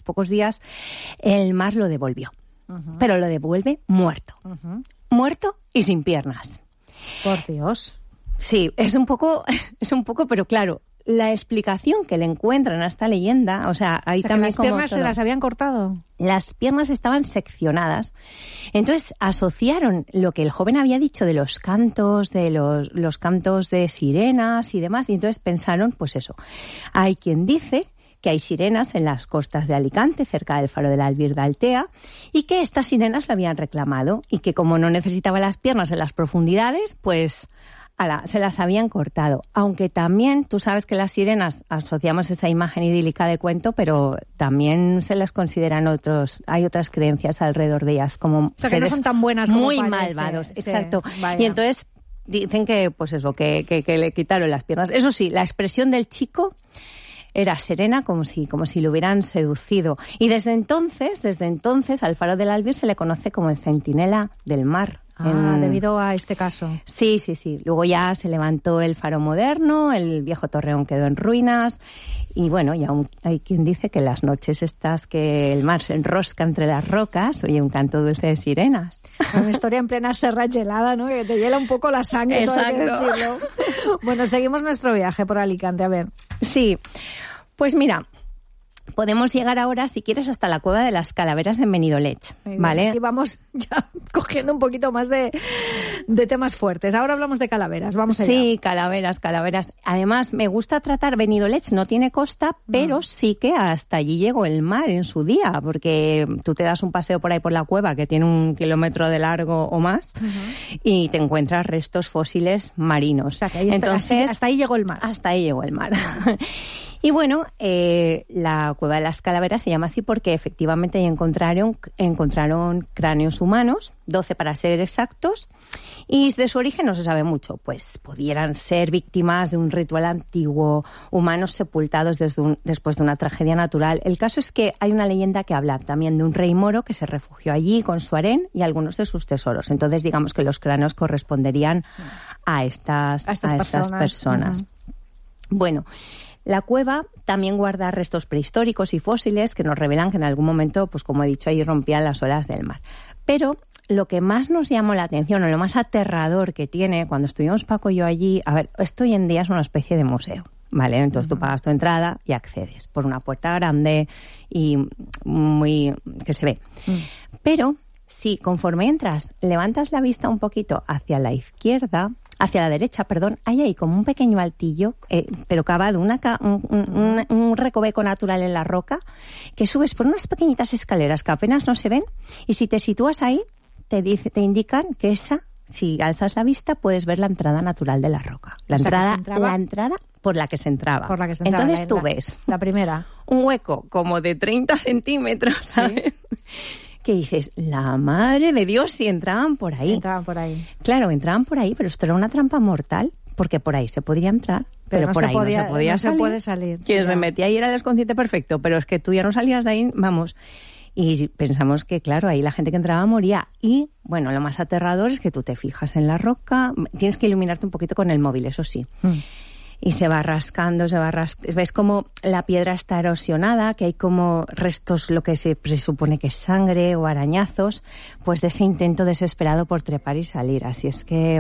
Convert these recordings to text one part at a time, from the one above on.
pocos días, el mar lo devolvió. Pero lo devuelve muerto. Muerto y sin piernas. Por Dios. Sí, es un poco, pero claro, la explicación que le encuentran a esta leyenda, o sea, hay también las piernas se las habían cortado. Las piernas estaban seccionadas. Entonces asociaron lo que el joven había dicho de los cantos, de los cantos de sirenas y demás, y entonces pensaron, pues eso, hay quien dice que hay sirenas en las costas de Alicante, cerca del faro del Albir de Altea, y que estas sirenas lo habían reclamado, y que como no necesitaba las piernas en las profundidades, pues se las habían cortado. Aunque también, tú sabes que las sirenas asociamos esa imagen idílica de cuento, pero también se les consideran hay otras creencias alrededor de ellas, como o sea, seres que no son tan buenas como muy parece. malvados. Sí, exacto. Vaya. Y entonces dicen que, pues eso, que le quitaron las piernas. Eso sí, la expresión del chico era serena, como si lo hubieran seducido. Y desde entonces, al faro del Albir se le conoce como el centinela del mar. Debido a este caso. Sí. Luego ya se levantó el faro moderno, el viejo torreón quedó en ruinas y bueno, ya hay quien dice que las noches estas que el mar se enrosca entre las rocas, oye, un canto dulce de sirenas. Una historia en plena serra gelada, ¿no? Que te hiela un poco la sangre, todo hay que decirlo. Bueno, seguimos nuestro viaje por Alicante, a ver. Sí, pues mira, podemos llegar ahora, si quieres, hasta la Cueva de las Calaveras en Benidorm, ¿vale? Aquí vamos ya cogiendo un poquito más de temas fuertes. Ahora hablamos de calaveras, vamos allá. Sí, calaveras. Además, me gusta tratar Benidorm, no tiene costa, pero sí que hasta allí llegó el mar en su día, porque tú te das un paseo por ahí por la cueva, que tiene 1 kilómetro de largo o más, y te encuentras restos fósiles marinos. O sea, que ahí hasta ahí llegó el mar. Hasta ahí llegó el mar. Y bueno, la Cueva de las Calaveras se llama así porque efectivamente ahí encontraron cráneos humanos, 12 para ser exactos, y de su origen no se sabe mucho. Pues pudieran ser víctimas de un ritual antiguo, humanos sepultados después de una tragedia natural. El caso es que hay una leyenda que habla también de un rey moro que se refugió allí con su harén y algunos de sus tesoros. Entonces digamos que los cráneos corresponderían a estas personas. Bueno, la cueva también guarda restos prehistóricos y fósiles que nos revelan que en algún momento, pues como he dicho, ahí rompían las olas del mar. Pero lo que más nos llamó la atención, o lo más aterrador que tiene, cuando estuvimos Paco y yo allí, a ver, esto hoy en día es una especie de museo, ¿vale? Entonces tú pagas tu entrada y accedes por una puerta grande y muy que se ve. Pero si conforme entras, levantas la vista un poquito hacia la derecha, hay ahí como un pequeño altillo, pero cavado, un recoveco natural en la roca, que subes por unas pequeñitas escaleras que apenas no se ven, y si te sitúas ahí, te indican que si alzas la vista, puedes ver la entrada natural de la roca. La entrada por la que se entraba. Entonces tú ves la primera. Un hueco como de 30 centímetros, ¿sabes? ¿Sí? Que dices, la madre de Dios, si entraban por ahí. Claro, entraban por ahí, pero esto era una trampa mortal, porque por ahí se podía entrar, pero por ahí no se podía salir. Se puede salir. Quien se metía ahí era el escondite perfecto, pero es que tú ya no salías de ahí, vamos. Y pensamos que, claro, ahí la gente que entraba moría. Y, bueno, lo más aterrador es que tú te fijas en la roca, tienes que iluminarte un poquito con el móvil, eso sí. Y se va rascando, ves como la piedra está erosionada, que hay como restos, lo que se presupone que es sangre o arañazos, pues de ese intento desesperado por trepar y salir. Así es que,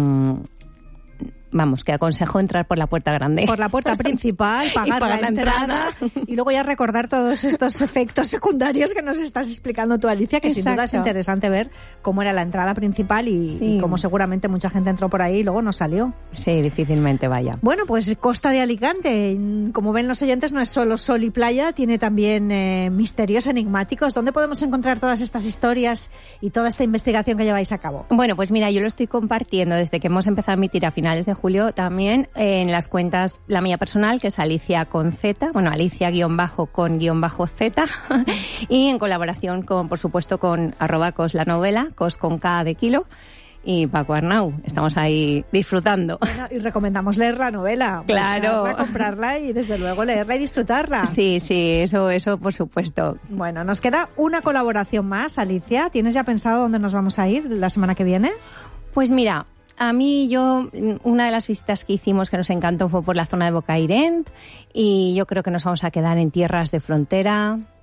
vamos, que aconsejo entrar por la puerta grande. Por la puerta principal, pagar la entrada y luego ya recordar todos estos efectos secundarios que nos estás explicando tú, Alicia, que sin duda es interesante ver cómo era la entrada principal y cómo seguramente mucha gente entró por ahí y luego no salió. Sí, difícilmente vaya. Bueno, pues costa de Alicante, como ven los oyentes, no es solo sol y playa, tiene también misterios enigmáticos. ¿Dónde podemos encontrar todas estas historias y toda esta investigación que lleváis a cabo? Bueno, pues mira, yo lo estoy compartiendo desde que hemos empezado a emitir a finales de julio, también en las cuentas, la mía personal, que es Alicia con Z, bueno, Alicia_con_Z, y en colaboración con, por supuesto, con @coslannovela, cos con K de kilo, y Paco Arnau. Estamos ahí disfrutando. Bueno, y recomendamos leer la novela. Claro. Comprarla y desde luego leerla y disfrutarla. Sí, eso por supuesto. Bueno, nos queda una colaboración más, Alicia. ¿Tienes ya pensado dónde nos vamos a ir la semana que viene? Pues mira, a mí, una de las visitas que hicimos que nos encantó fue por la zona de Bocairent, y yo creo que nos vamos a quedar en tierras de frontera,